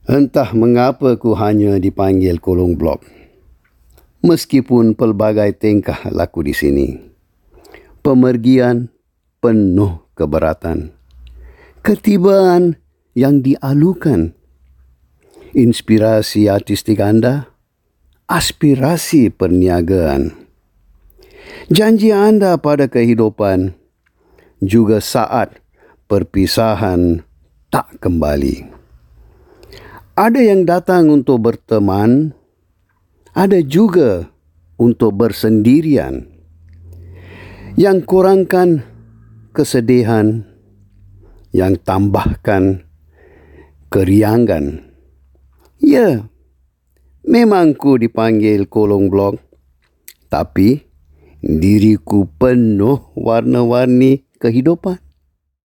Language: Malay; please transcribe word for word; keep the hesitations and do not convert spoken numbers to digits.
Entah mengapa ku hanya dipanggil kolong blok. Meskipun pelbagai tingkah laku di sini. Pemergian penuh keberatan. Ketibaan yang dialukan. Inspirasi artistik anda, aspirasi perniagaan. Janji anda pada kehidupan, juga saat perpisahan tak kembali. Ada yang datang untuk berteman, ada juga untuk bersendirian. Yang kurangkan kesedihan, yang tambahkan keriangan. Ya, memang ku dipanggil kolong blok, tapi diriku penuh warna-warni kehidupan.